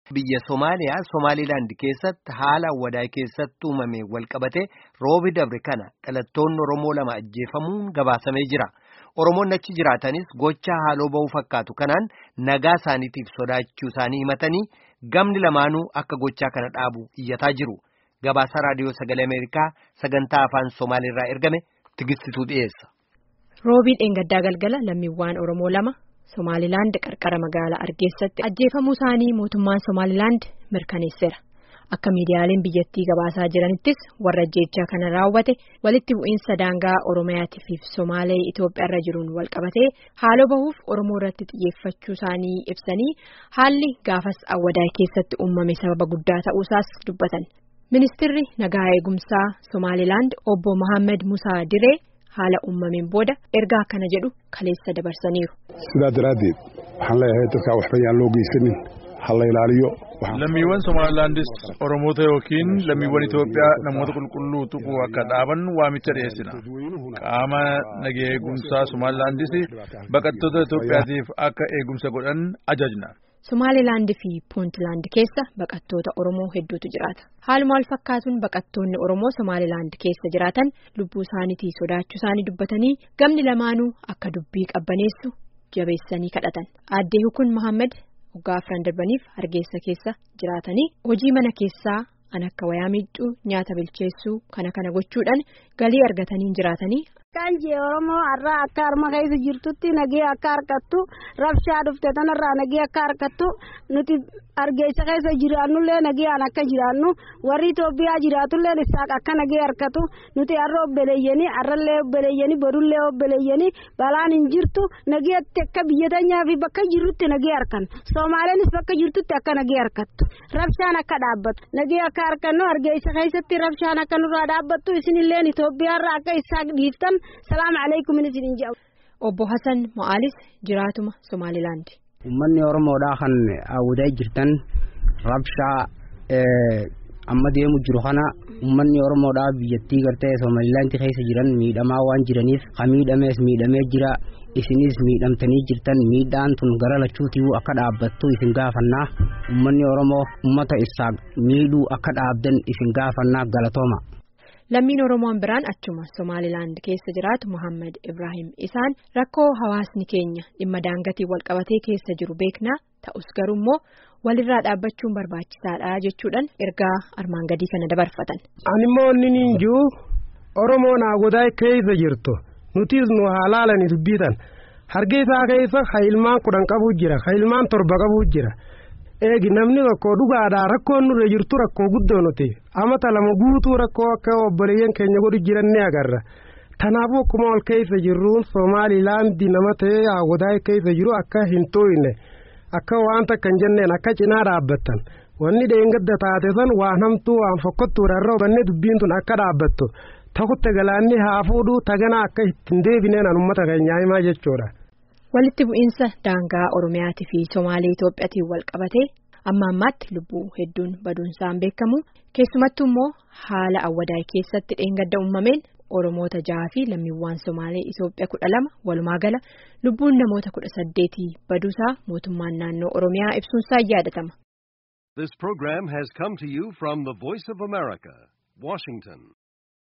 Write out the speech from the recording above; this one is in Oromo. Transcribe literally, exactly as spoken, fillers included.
Biyya Somaaliyaa Somaliland keessatti haala wadaa keessatti uumame walqabate roobi dabre kana dhalattoonni Oromoo lama ajjeefamuun gabaasamee jira. Oromoonni achi jiraatanis gocha haaloo ba'uu fakkaatu kanaan nagaa isaaniitiif sodaachuu isaanii himatanii gamni lamaanuu akka gochaa kana dhaabu iyyataa jiru. Gabaasa raadiyoo sagalee Ameerikaa sagantaa afaan Somaaliirraa ergame Tigistituu dhiyeessa. Roobiin dheengaddaa galgala lammiiwwan Oromoo lama Somaliland qarqara magaalaa Argeessatti ajjeefamuu isaanii mootummaan Somaliland mirkaneesseera. Akka miidiyaaleen biyyattii gabaasaa jiranittis warra ajjeechaa kana raawwate walitti bu'iinsa daangaa Oromiyaatii fi Somaalee Itoophiyaarra jiruun walqabatee haaloo bahuuf Oromoo irratti xiyyeeffachuu isaanii ibsanii haalli gaafas awwadaa keessatti uumame sababa guddaa ta'uusaas dubbatan. Ministeerri nagaa eegumsaa Somaliland obbo Mohaammed Musaa Diree haala uumameen booda ergaa kana jedhu kaleessa dabarsaniiru. Sidaa daraadeed waxaan leeyahay dadka waxba yaan loo geysanin hala ilaaliyo. Lammiiwwan Somalilandis Oromoota yookiin lammiiwwan Itoophiyaa namoota qulqulluu tuquu akka dhaaban waamicha dhiyeessina. Qaama nagaa eegumsaa Somalilandis baqattoota Itoophiyaatiif akka eegumsa godhan ajajna. Somaliland fi Puntland keessa baqattoota Oromoo hedduutu jiraata. Haaluma wal fakkaatuun baqattoonni Oromoo Somaliland keessa jiraatan lubbuu isaaniitii sodaachuu isaanii dubbatanii gamni lamaanuu akka dubbii qabbaneessu jabeessanii kadhatan. Aadde Hukun Mohaammed waggaa afran darbaniif Hargeysa keessa jiraatanii hojii mana keessaa an akka wayaa miiccuu nyaata bilcheessuu kana kana gochuudhaan galii argatanii jiraatanii. Kanjee Oromoo arraa akka harma keessa jirtutti nagee akka harkattu rabshaa dhufte tanarraa nagee akka harkattu nuti Hargeysa keessa jiraannullee nagee an akka jiraannu warri Itoophiyaa jiraatullee isaaq akka nagee harkatu nuti har'a obbeleeyyanii har'allee obbeleeyyanii borullee obbeleeyyanii balaan hin jirtu nageetti akka biyya teenyaa fi bakka jirrutti nagee harkan Somaaleenis bakka jirtutti akka nagee harkattu rabshaan akka dhaabbatu nagee akka harkannu Hargeysa keessatti rabshaan akka nurraa dhaabbattu isinillee Itoophiyaarraa akka isaaq dhiiftan. Salaam alaikum isin jaw. Obbo Hassan Mo'aalis jiraatuma Somaliland. Uummanni Oromoodhaa kan awwadaa jirtan rabshaa amma deemu jiru kana uummanni Oromoodhaa biyyattii gartee Somaliland keessa jiran miidhamaa waan jiraniif miidhamees miidhamee jira isinis miidhamtanii jirtan miidhaan tun gara lachuutii akka dhaabbattu isin gaafannaa uummanni Oromoo uummata isaa miidhuu akka dhaabdan isin gaafannaa galatooma. Lammiin Oromoon biraan achuma Somaliland keessa jiraatu Mohaammed Ibrahim isaan rakkoo hawaasni keenya dhimma daangatii walqabatee keessa jiru beeknaa ta'us garuu immoo walirraa dhaabbachuun barbaachisaadha jechuudhaan ergaa armaan gadii kana dabarfatan. Ani immoo inni jiru Oromoon awwadaa keessa jirtu nutis nu haalaalani dubbitan Hargeysa keessa ilmaan kudhan qabu jira ilmaan torba qabu jira. Eegi namni rakkoo dhugaadhaa rakkoon nurra jirtu rakkoo guddoo nuti amata lama guutuu rakkoo akka obboleeyyan keenya godhu jiran ni agarra. Kanaafuu akkuma ol keessa jirruun Somaliland nama ta'ee awwadaa keessa jiru akka hin tooyne akka waan takka hin jenneen akka cinaa dhaabbattan wanni dheengadda taate san waan hamtuu waan fokkottuudha irra hubanne dubbiin tun akka dhaabbattu takutte galaanni haa fuudhuu tagana akka ittiin deebineen an uummata keenyaa himaa jechuudha. Walitti bu'iinsa daangaa Oromiyaatii fi Somaalee Itoophiyaatiin wal qabatee amma ammaatti lubbuu hedduun baduunsaan beekamu keessumattuu immoo haala awwadaa keessatti dheengadda uumameen Oromoota jaha fi lammiiwwan Somaalee Itoophiyaa kudha lama walumaa gala lubbuun namoota kudha saddeetii baduusaa mootummaan naannoo Oromiyaa ibsuunsaa yaadatama. This program has come to you from the Voice of America, Washington.